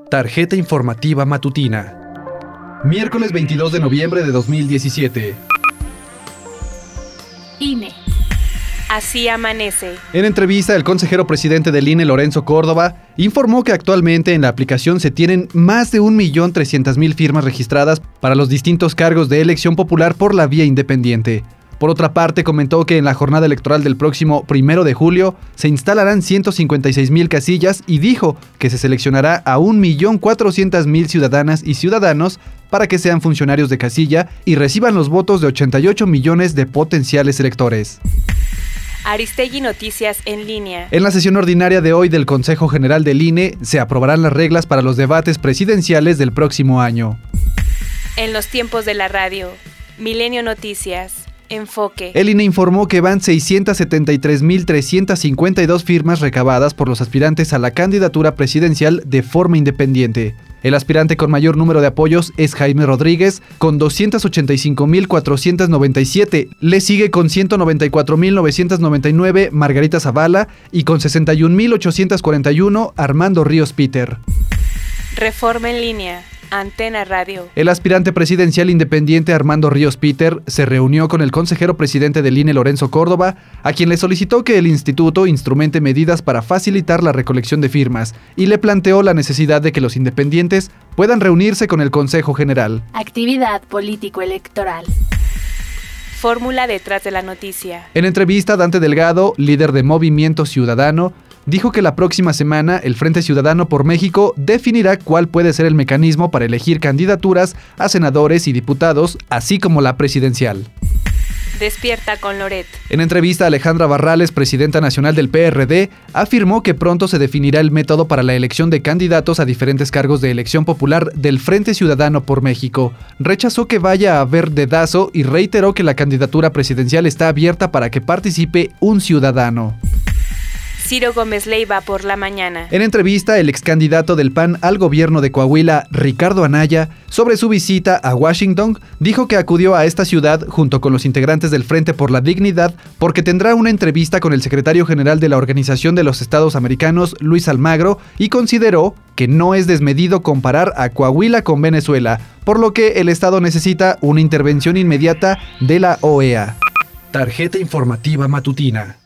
Tarjeta informativa matutina. Miércoles 22 de noviembre de 2017. INE. Así amanece. En entrevista, el consejero presidente del INE, Lorenzo Córdoba, informó que actualmente en la aplicación se tienen más de 1.300.000 firmas registradas para los distintos cargos de elección popular por la vía independiente. Por otra parte, comentó que en la jornada electoral del próximo 1 de julio se instalarán 156.000 casillas y dijo que se seleccionará a 1.400.000 ciudadanas y ciudadanos para que sean funcionarios de casilla y reciban los votos de 88 millones de potenciales electores. Aristegui Noticias en línea. En la sesión ordinaria de hoy del Consejo General del INE se aprobarán las reglas para los debates presidenciales del próximo año. En los tiempos de la radio, Milenio Noticias. Enfoque. El INE informó que van 673.352 firmas recabadas por los aspirantes a la candidatura presidencial de forma independiente. El aspirante con mayor número de apoyos es Jaime Rodríguez, con 285.497. Le sigue con 194.999 Margarita Zavala y con 61.841 Armando Ríos Peter. Reforma en línea. Antena Radio. El aspirante presidencial independiente Armando Ríos Peter se reunió con el consejero presidente del INE, Lorenzo Córdoba, a quien le solicitó que el instituto instrumente medidas para facilitar la recolección de firmas y le planteó la necesidad de que los independientes puedan reunirse con el Consejo General. Actividad político-electoral. Fórmula detrás de la noticia. En entrevista, Dante Delgado, líder de Movimiento Ciudadano, dijo que la próxima semana el Frente Ciudadano por México definirá cuál puede ser el mecanismo para elegir candidaturas a senadores y diputados, así como la presidencial. Despierta con Loret. En entrevista, Alejandra Barrales, presidenta nacional del PRD, afirmó que pronto se definirá el método para la elección de candidatos a diferentes cargos de elección popular del Frente Ciudadano por México. Rechazó que vaya a haber dedazo y reiteró que la candidatura presidencial está abierta para que participe un ciudadano. Ciro Gómez Leiva por la mañana. En entrevista, el ex candidato del PAN al gobierno de Coahuila, Ricardo Anaya, sobre su visita a Washington, dijo que acudió a esta ciudad junto con los integrantes del Frente por la Dignidad porque tendrá una entrevista con el secretario general de la Organización de los Estados Americanos, Luis Almagro, y consideró que no es desmedido comparar a Coahuila con Venezuela, por lo que el Estado necesita una intervención inmediata de la OEA. Tarjeta informativa matutina.